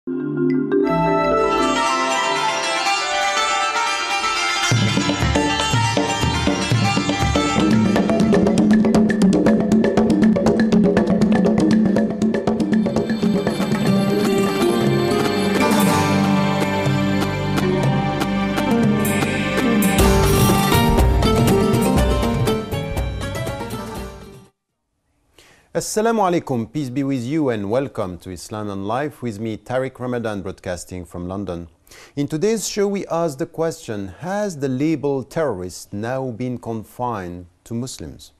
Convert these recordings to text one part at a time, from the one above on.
Assalamu alaikum, peace be with you and welcome to Islam and Life with me, Tariq Ramadan, broadcasting from London. In today's show we ask the question, has the label terrorist now been confined to Muslims?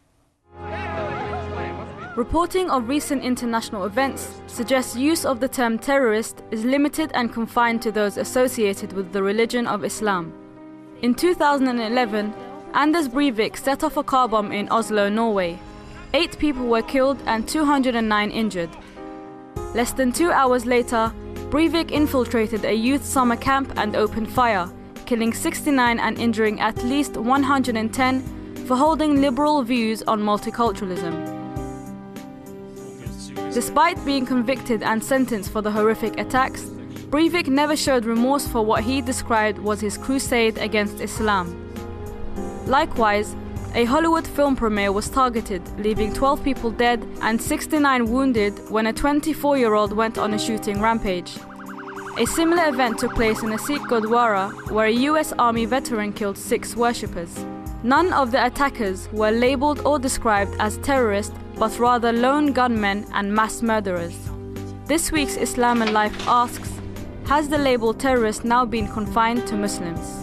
Reporting of recent international events suggests use of the term terrorist is limited and confined to those associated with the religion of Islam. In 2011, Anders Breivik set off a car bomb in Oslo, Norway. 8 people were killed and 209 injured. Less than 2 hours later, Breivik infiltrated a youth summer camp and opened fire, killing 69 and injuring at least 110 for holding liberal views on multiculturalism. Despite being convicted and sentenced for the horrific attacks, Breivik never showed remorse for what he described was his crusade against Islam. Likewise, a Hollywood film premiere was targeted, leaving 12 people dead and 69 wounded when a 24-year-old went on a shooting rampage. A similar event took place in a Sikh Gurdwara, where a US Army veteran killed 6 worshippers. None of the attackers were labelled or described as terrorists, but rather lone gunmen and mass murderers. This week's Islam and Life asks, has the label terrorist now been confined to Muslims?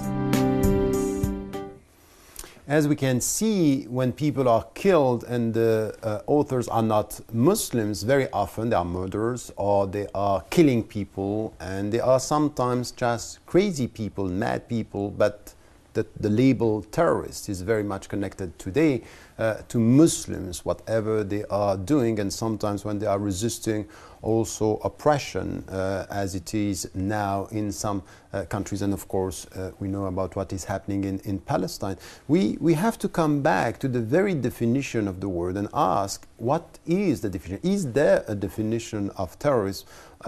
As we can see, when people are killed and the authors are not Muslims, very often they are murderers or they are killing people, and they are sometimes just crazy people, mad people, but the label terrorist is very much connected today to Muslims, whatever they are doing, and sometimes when they are resisting also oppression, as it is now in some countries, and of course we know about what is happening in Palestine. We have to come back to the very definition of the word and ask, what is the definition? Is there a definition of terrorism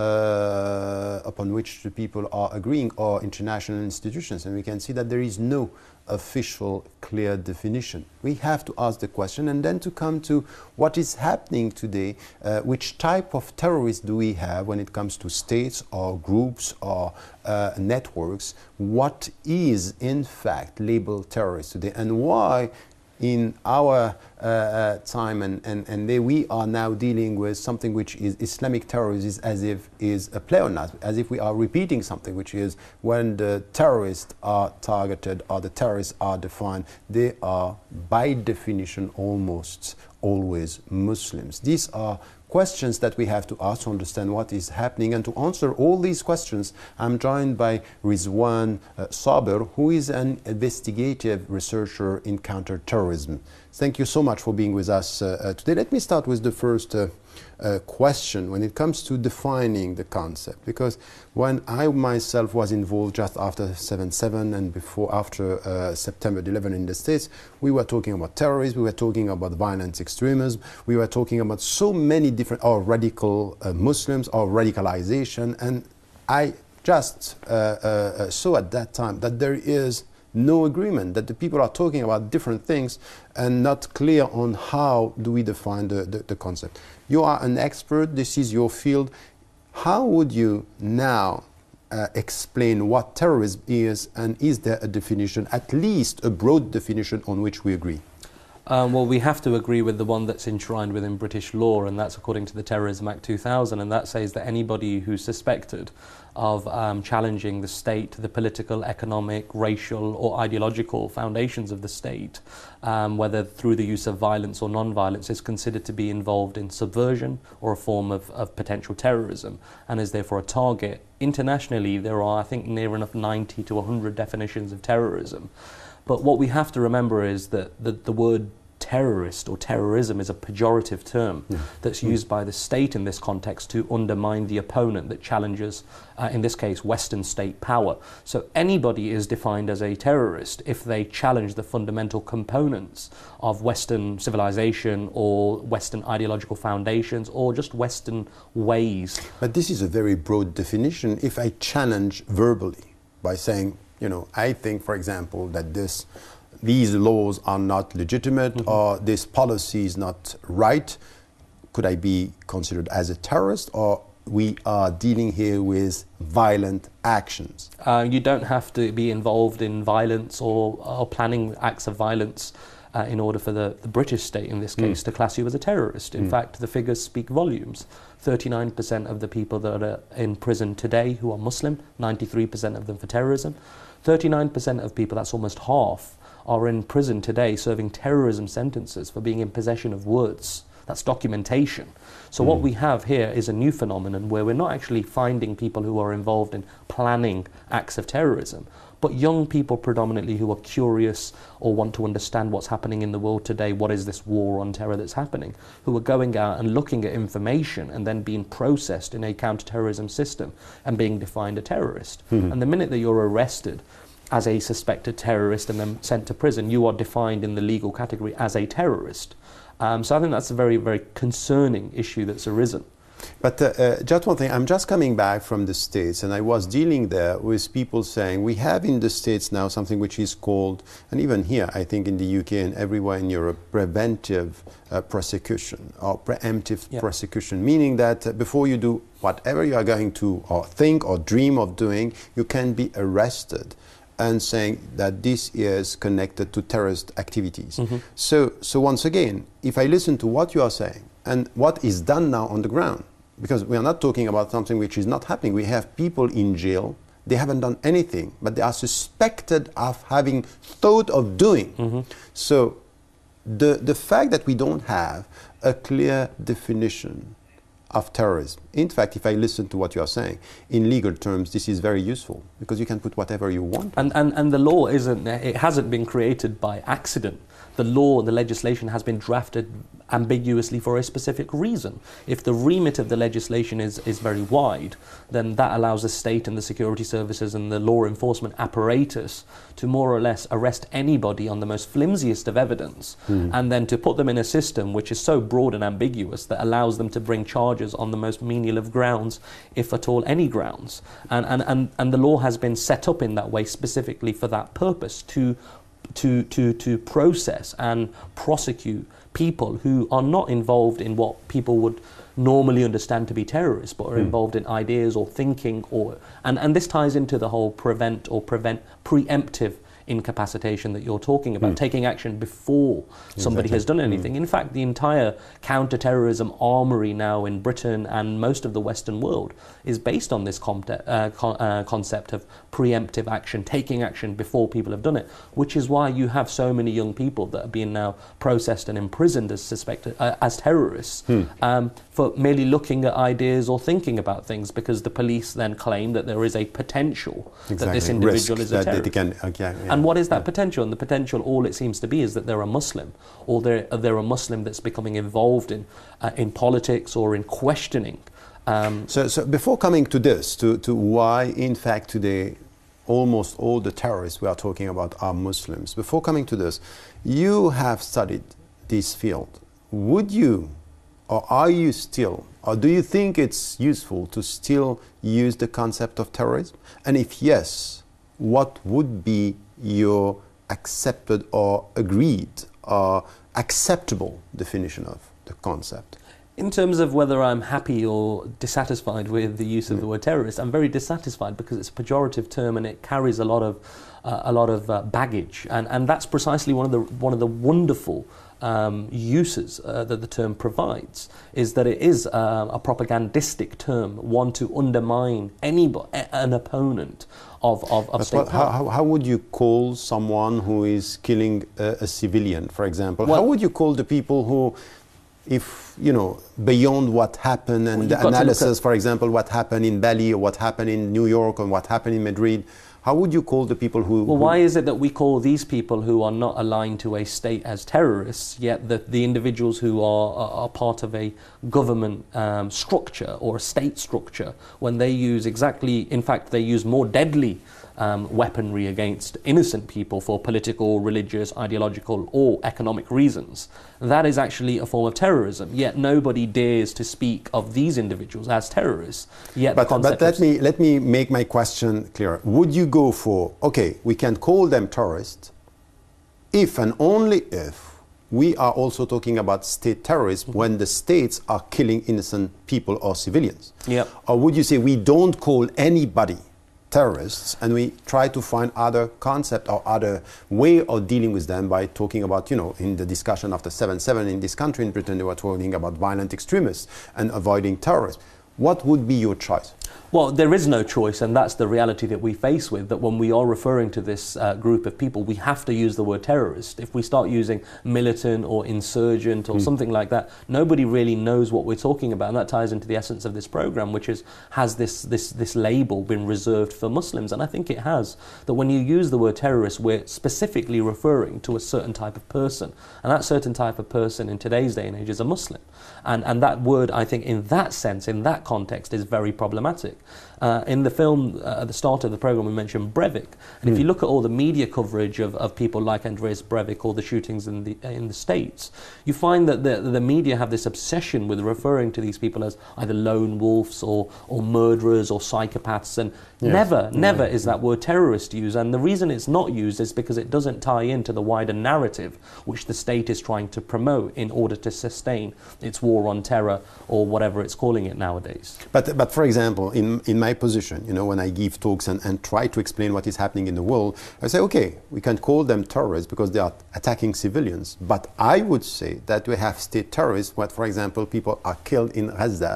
upon which the people are agreeing, or international institutions? And we can see that there is no official clear definition. We have to ask the question and then to come to what is happening today, which type of terrorists do we have when it comes to states or groups or networks. What is in fact labeled terrorist today, and why in our time and day we are now dealing with something which is Islamic terrorism, as if is a pleonasm, as if we are repeating something, which is when the terrorists are targeted or the terrorists are defined, they are by definition almost always Muslims. These are questions that we have to ask to understand what is happening, and to answer all these questions I'm joined by Rizwan Saber, who is an investigative researcher in counterterrorism. Thank you so much for being with us today. Let me start with the first question when it comes to defining the concept, because when I myself was involved just after 7/7 and after September 11 in the States, we were talking about terrorism, we were talking about violent extremism, we were talking about so many different, or radical Muslims, or radicalization, and I just saw at that time that there is no agreement, that the people are talking about different things and not clear on how do we define the concept. You are an expert, this is your field. How would you now explain what terrorism is, and is there a definition, at least a broad definition on which we agree? Well, we have to agree with the one that's enshrined within British law, and that's according to the Terrorism Act 2000, and that says that anybody who's suspected of challenging the state, the political, economic, racial or ideological foundations of the state, whether through the use of violence or non-violence, is considered to be involved in subversion or a form of potential terrorism, and is therefore a target. Internationally, there are, I think, near enough 90 to 100 definitions of terrorism. But what we have to remember is that the word terrorist or terrorism is a pejorative term that's used by the state in this context to undermine the opponent that challenges, in this case, Western state power. So anybody is defined as a terrorist if they challenge the fundamental components of Western civilization or Western ideological foundations or just Western ways. But this is a very broad definition. If I challenge verbally by saying, I think, for example, that these laws are not legitimate or this policy is not right, could I be considered as a terrorist, or we are dealing here with violent actions? You don't have to be involved in violence or planning acts of violence in order for the British state, in this case, to class you as a terrorist. In fact, the figures speak volumes. 39% of the people that are in prison today who are Muslim, 93% of them for terrorism. 39% of people, that's almost half, are in prison today serving terrorism sentences for being in possession of words. That's documentation. So what we have here is a new phenomenon where we're not actually finding people who are involved in planning acts of terrorism, but young people predominantly who are curious or want to understand what's happening in the world today, what is this war on terror that's happening, who are going out and looking at information and then being processed in a counter-terrorism system and being defined a terrorist. And the minute that you're arrested as a suspected terrorist and then sent to prison, you are defined in the legal category as a terrorist. So I think that's a very, very concerning issue that's arisen. But just one thing, I'm just coming back from the States, and I was dealing there with people saying we have in the States now something which is called, and even here I think in the UK and everywhere in Europe, preventive prosecution or preemptive prosecution, meaning that before you do whatever you are going to or think or dream of doing, you can be arrested and saying that this is connected to terrorist activities. So once again, if I listen to what you are saying and what is done now on the ground, because we are not talking about something which is not happening. We have people in jail, they haven't done anything, but they are suspected of having thought of doing. So the fact that we don't have a clear definition of terrorism. In fact, if I listen to what you are saying, in legal terms, this is very useful because you can put whatever you want. And the law hasn't been created by accident. The law, the legislation has been drafted ambiguously for a specific reason. If the remit of the legislation is very wide, then that allows the state and the security services and the law enforcement apparatus to more or less arrest anybody on the most flimsiest of evidence and then to put them in a system which is so broad and ambiguous that allows them to bring charges on the most menial of grounds, if at all any grounds. And the law has been set up in that way specifically for that purpose, to process and prosecute people who are not involved in what people would normally understand to be terrorists, but are involved in ideas or thinking, and this ties into the whole prevent preemptive incapacitation that you're talking about, taking action before somebody has done anything. In fact, the entire counter-terrorism armory now in Britain and most of the Western world is based on this concept of preemptive action, taking action before people have done it, which is why you have so many young people that are being now processed and imprisoned as suspected as terrorists for merely looking at ideas or thinking about things, because the police then claim that there is a potential that this individual is a terrorist. And what is that potential? And the potential, all it seems to be, is that they're a Muslim, or they're a Muslim that's becoming involved in politics or in questioning. So before coming to this, to why, in fact, today almost all the terrorists we are talking about are Muslims, before coming to this, you have studied this field. Would you, or are you still, or do you think it's useful to still use the concept of terrorism? And if yes, what would be your accepted or agreed or acceptable definition of the concept? In terms of whether I'm happy or dissatisfied with the use of the word terrorist, I'm very dissatisfied because it's a pejorative term and it carries a lot of baggage, and that's precisely one of the wonderful uses that the term provides, is that it is a propagandistic term, one to undermine an opponent of state power. How would you call someone who is killing a civilian, for example? How would you call the people who, if beyond what happened and the you've got to look analysis, at- for example, what happened in Bali or what happened in New York or what happened in Madrid, how would you call the people who... Well, why is it that we call these people who are not aligned to a state as terrorists, yet the individuals who are part of a government structure or a state structure, when they use in fact, they use more deadly weaponry against innocent people for political, religious, ideological or economic reasons? That is actually a form of terrorism, yet nobody dares to speak of these individuals as terrorists. Yet but let me make my question clear. Would you go for, okay, we can call them terrorists if and only if we are also talking about state terrorism when the states are killing innocent people or civilians? Yep. Or would you say we don't call anybody terrorists and we try to find other concept or other way of dealing with them by talking about, in the discussion after 7/7 in this country, in Britain, they were talking about violent extremists and avoiding terrorism. What would be your choice? Well, there is no choice, and that's the reality that we face with, that when we are referring to this group of people, we have to use the word terrorist. If we start using militant or insurgent or something like that, nobody really knows what we're talking about, and that ties into the essence of this program, which is, has this label been reserved for Muslims? And I think it has. That when you use the word terrorist, we're specifically referring to a certain type of person, and that certain type of person in today's day and age is a Muslim. And that word, I think, in that sense, in that context, is very problematic. In the film, at the start of the program, we mentioned Breivik. And if you look at all the media coverage of people like Andreas Breivik or the shootings in the States, you find that the media have this obsession with referring to these people as either lone wolves or murderers or psychopaths. And never is that word terrorist used. And the reason it's not used is because it doesn't tie into the wider narrative which the state is trying to promote in order to sustain its war on terror or whatever it's calling it nowadays. But for example, in my position, when I give talks and try to explain what is happening in the world, I say, okay, we can call them terrorists because they are attacking civilians. But I would say that we have state terrorists, what, for example, people are killed in Gaza,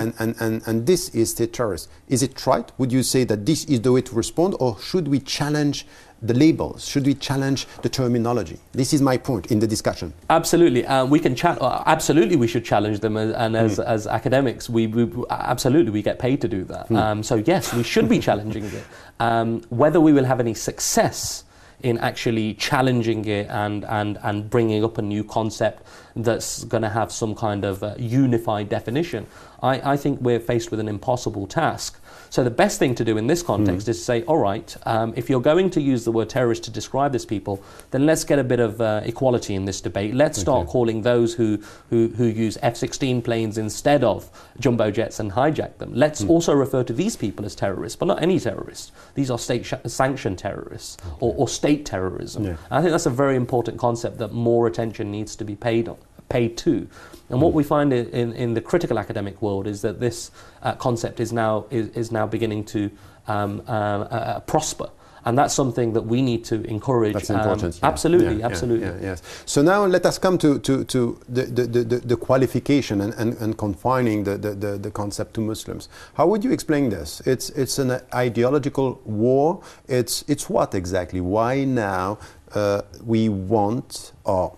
and this is state terrorist. Is it right? Would you say that this is the way to respond, or should we challenge the labels? Should we challenge the terminology? This is my point in the discussion. Absolutely, we can absolutely, we should challenge them, and as academics, we absolutely we get paid to do that. So yes, we should be challenging it. Whether we will have any success in actually challenging it and bringing up a new concept that's going to have some kind of unified definition, I think we're faced with an impossible task. So the best thing to do in this context is to say, all right, if you're going to use the word terrorist to describe this people, then let's get a bit of equality in this debate. Let's start calling those who use F-16 planes instead of jumbo jets and hijack them. Let's also refer to these people as terrorists, but not any terrorists. These are state-sanctioned terrorists or state terrorism. Yeah. I think that's a very important concept that more attention needs to be paid to. And what we find in the critical academic world is that this concept is now beginning to prosper. And that's something that we need to encourage. That's important. Absolutely. Yes. So now let us come to the qualification and confining the concept to Muslims. How would you explain this? It's an ideological war. It's what exactly? Why now we want,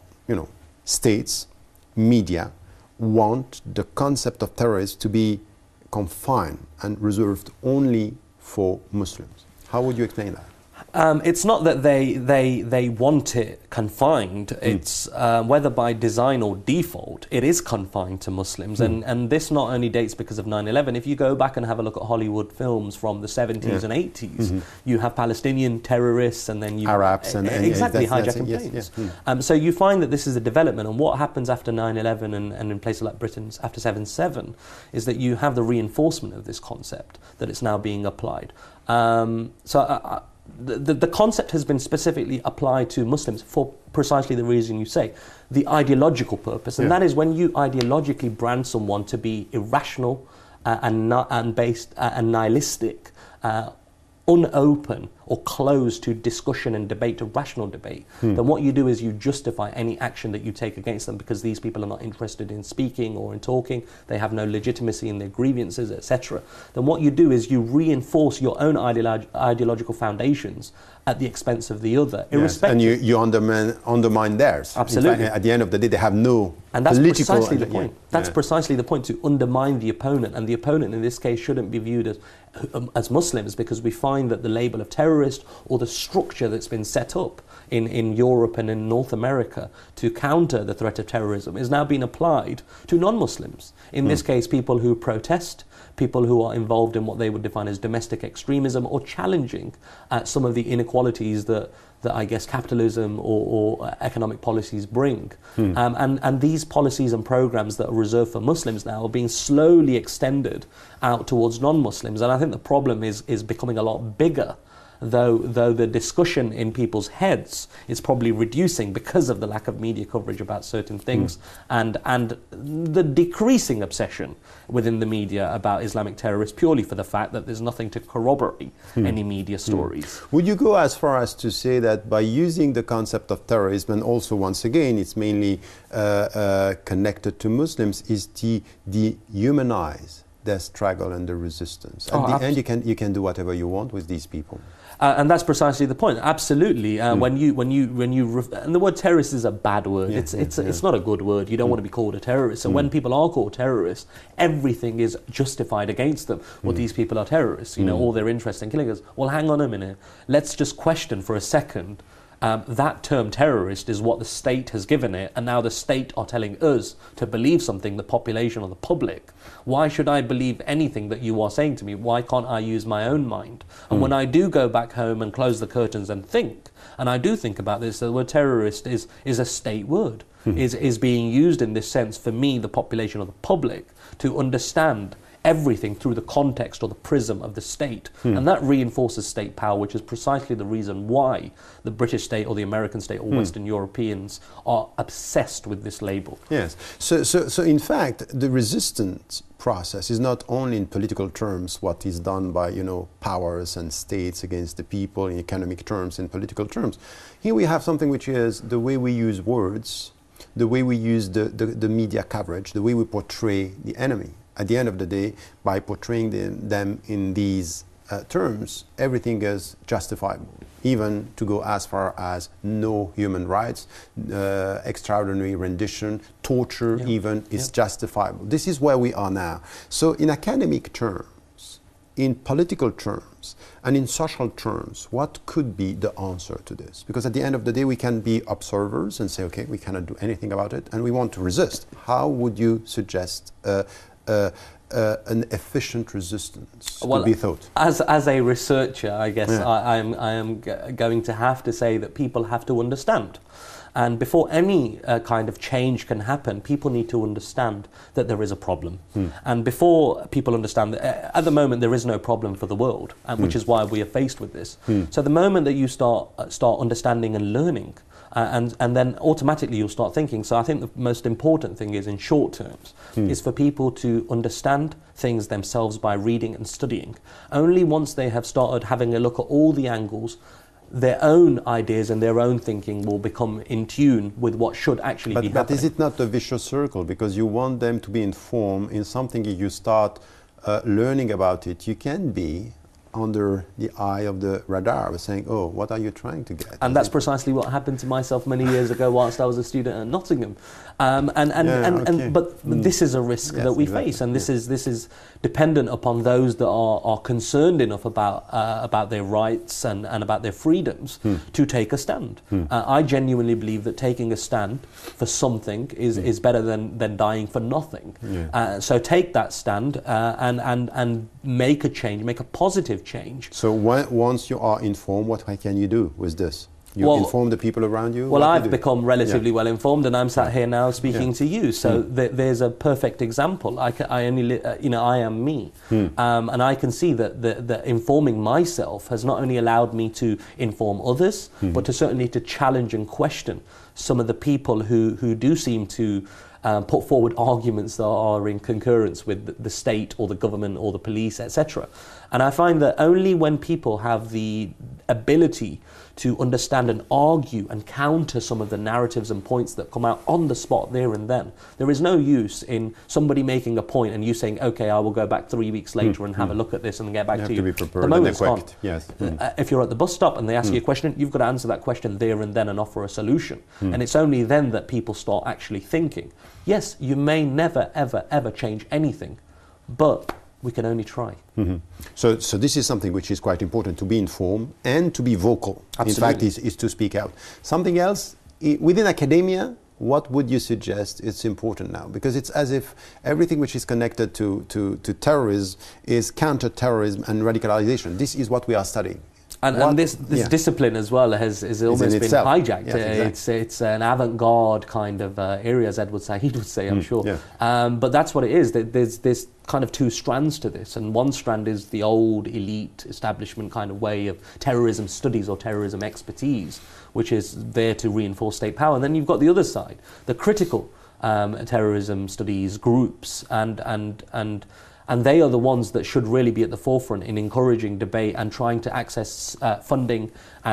states, media want the concept of terrorists to be confined and reserved only for Muslims? How would you explain that? It's not that they want it confined. It's whether by design or default, it is confined to Muslims. And this not only dates because of 9/11. If you go back and have a look at Hollywood films from the 70s and 80s, you have Palestinian terrorists and then you Arabs and hijacking planes. So you find that this is a development. And what happens after 9/11 and in places like Britain after 7/7 is that you have the reinforcement of this concept, that it's now being applied. The concept has been specifically applied to Muslims for precisely the reason you say, the ideological purpose. And that is when you ideologically brand someone to be irrational and based and nihilistic, unopen or closed to discussion and debate, to rational debate, then what you do is you justify any action that you take against them because these people are not interested in speaking or in talking, they have no legitimacy in their grievances, etc. Then what you do is you reinforce your own ideological foundations at the expense of the other, irrespective. And you undermine theirs. Absolutely. In fact, at the end of the day, they have no And that's political precisely the point. That's yeah. precisely the point, to undermine the opponent. And the opponent in this case shouldn't be viewed as Muslims, because we find that the label of terrorist, or the structure that's been set up in Europe and in North America to counter the threat of terrorism, is now being applied to non-Muslims. In this case, people who protest, people who are involved in what they would define as domestic extremism, or challenging some of the inequalities that I guess capitalism or economic policies bring. And these policies and programs that are reserved for Muslims now are being slowly extended out towards non-Muslims. And I think the problem is becoming a lot bigger, though the discussion in people's heads is probably reducing because of the lack of media coverage about certain things, and the decreasing obsession within the media about Islamic terrorists, purely for the fact that there's nothing to corroborate any media stories. Would you go as far as to say that by using the concept of terrorism, and also once again it's mainly connected to Muslims, is to dehumanize their struggle and the resistance? At the end, you can do whatever you want with these people. And that's precisely the point. Absolutely. When you and the word terrorist is a bad word. It's not a good word. You don't want to be called a terrorist. So when people are called terrorists, everything is justified against them. Well, these people are terrorists. You know, all their interest in killing us. Well, hang on a minute. Let's just question for a second. That term terrorist is what the state has given it, and now the state are telling us to believe something, the population or the public. Why should I believe anything that you are saying to me? Why can't I use my own mind? And when I do go back home and close the curtains and think, and I do think about this, the word terrorist is a state word, is being used in this sense for me, the population or the public, to understand everything through the context or the prism of the state. And that reinforces state power, which is precisely the reason why the British state or the American state or Western Europeans are obsessed with this label. Yes. So in fact, the resistance process is not only in political terms what is done by, powers and states against the people, in economic terms, in political terms. Here we have something which is the way we use words, the way we use the media coverage, the way we portray the enemy. At the end of the day, by portraying them in these terms, everything is justifiable, even to go as far as no human rights, extraordinary rendition, torture even is justifiable. This is where we are now. So in academic terms, in political terms, and in social terms, what could be the answer to this? Because at the end of the day, we can be observers and say, okay, we cannot do anything about it, and we want to resist. How would you suggest an efficient resistance to be thought? As a researcher, I guess I am going to have to say that people have to understand. And before any kind of change can happen, people need to understand that there is a problem. And before people understand that, at the moment there is no problem for the world, which is why we are faced with this. So the moment that you start understanding and learning, and then automatically you'll start thinking. So I think the most important thing is, in short terms, is for people to understand things themselves by reading and studying. Only once they have started having a look at all the angles, their own ideas and their own thinking will become in tune with what should actually be happening. But is it not a vicious circle? Because you want them to be informed in something. If you start learning about it, you can be under the eye of the radar, saying, oh, what are you trying to get? And that's precisely what happened to myself many years ago whilst I was a student at Nottingham. But this is a risk that we face, and this is dependent upon those that are concerned enough about their rights and about their freedoms to take a stand. I genuinely believe that taking a stand for something is better than dying for nothing. So take that stand and make a change, make a positive change. So once you are informed, what can you do with this? You inform the people around you? Well, I've become relatively well informed, and I'm sat here now speaking to you. So there's a perfect example. I am me, and I can see that informing myself has not only allowed me to inform others, but to challenge and question some of the people who do seem to put forward arguments that are in concurrence with the state or the government or the police, etc. And I find that only when people have the ability to understand and argue and counter some of the narratives and points that come out on the spot there and then. There is no use in somebody making a point and you saying, okay, I will go back 3 weeks later and have a look at this and get back to you. You have to be prepared. The moment's gone. Yes. If you're at the bus stop and they ask you a question, you've got to answer that question there and then and offer a solution. And it's only then that people start actually thinking. Yes, you may never, ever, ever change anything, but we can only try. So this is something which is quite important, to be informed and to be vocal. Absolutely. In fact, is to speak out. Something else, within academia, what would you suggest is important now? Because it's as if everything which is connected to terrorism is counter-terrorism and radicalization. This is what we are studying. And this discipline as well has almost been hijacked. Yes, exactly. It's an avant-garde kind of area, as Edward Said would say, I'm sure. Yeah. But that's what it is. There's kind of two strands to this. And one strand is the old elite establishment kind of way of terrorism studies or terrorism expertise, which is there to reinforce state power. And then you've got the other side, the critical terrorism studies groups, and they are the ones that should really be at the forefront in encouraging debate and trying to access funding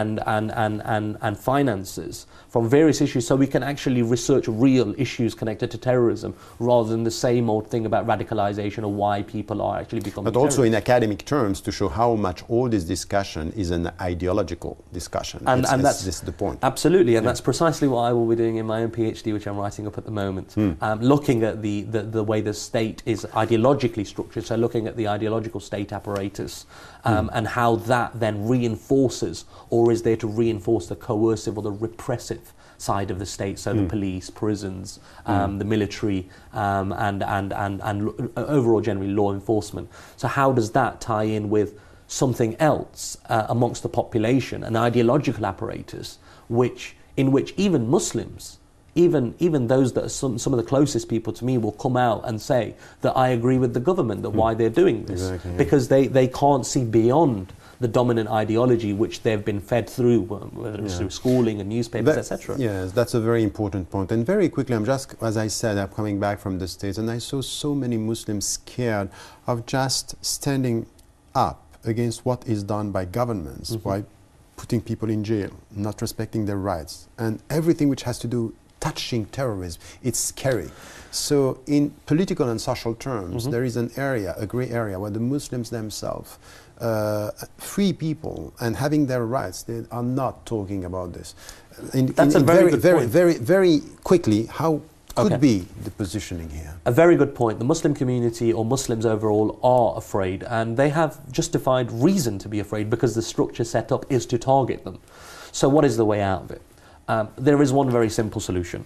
and finances from various issues, so we can actually research real issues connected to terrorism rather than the same old thing about radicalization or why people are actually becoming terrorists. But also in academic terms, to show how much all this discussion is an ideological discussion. And that's this is the point. Absolutely, and that's precisely what I will be doing in my own PhD, which I'm writing up at the moment, looking at the way the state is ideologically structured, so looking at the ideological state apparatus and how that then reinforces or is there to reinforce the coercive or the repressive side of the state, so the police, prisons, the military, and overall generally law enforcement. So how does that tie in with something else amongst the population, an ideological apparatus, in which even Muslims, even those that are some of the closest people to me will come out and say that I agree with the government, that why they're doing this. Exactly, yeah. Because they can't see beyond the dominant ideology which they've been fed through, whether it's through schooling and newspapers, etc. Yes, that's a very important point. And very quickly, as I said, I'm coming back from the States, and I saw so many Muslims scared of just standing up against what is done by governments, by putting people in jail, not respecting their rights, and everything which has to do touching terrorism. It's scary. So in political and social terms, there is an area, a gray area, where the Muslims themselves, free people and having their rights, they are not talking about this. That's a very good point. Very quickly, how could be the positioning here? A very good point. The Muslim community, or Muslims overall, are afraid, and they have justified reason to be afraid because the structure set up is to target them. So what is the way out of it? There is one very simple solution.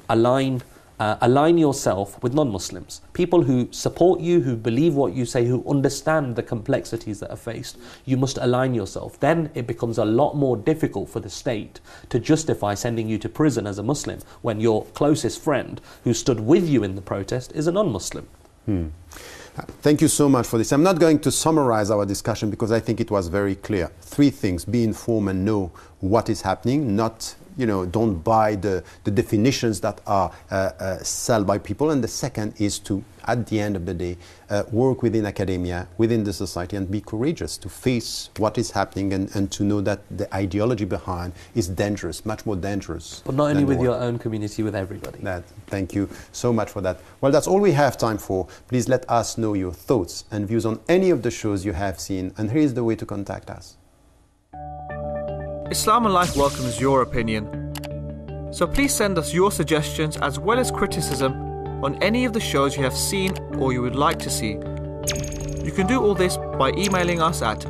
Align yourself with non-Muslims, people who support you, who believe what you say, who understand the complexities that are faced. You must align yourself. Then it becomes a lot more difficult for the state to justify sending you to prison as a Muslim when your closest friend who stood with you in the protest is a non-Muslim. Thank you so much for this. I'm not going to summarize our discussion because I think it was very clear. 3 things: be informed and know what is happening, not don't buy the definitions that are sold by people. And the second is to, at the end of the day, work within academia, within the society, and be courageous to face what is happening and to know that the ideology behind is dangerous, much more dangerous. But not only with your own community, with everybody. Thank you so much for that. Well, that's all we have time for. Please let us know your thoughts and views on any of the shows you have seen. And here is the way to contact us. Islam and Life welcomes your opinion. So please send us your suggestions as well as criticism on any of the shows you have seen or you would like to see. You can do all this by emailing us at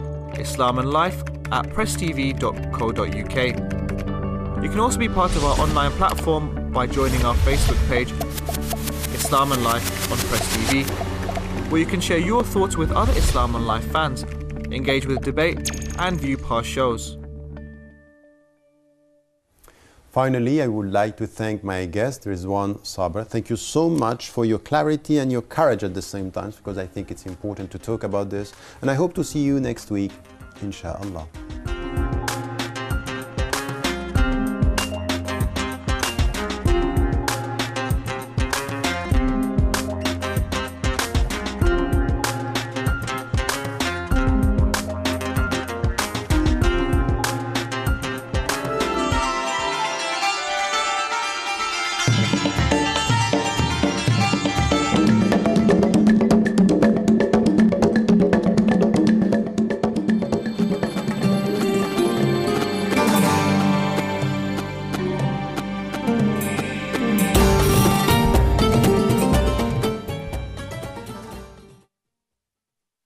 islamandlife@presstv.co.uk. You can also be part of our online platform by joining our Facebook page, Islam and Life on Press TV, where you can share your thoughts with other Islam and Life fans, engage with debate and view past shows. Finally, I would like to thank my guest, Rizwan Saber. Thank you so much for your clarity and your courage at the same time, because I think it's important to talk about this. And I hope to see you next week, inshallah.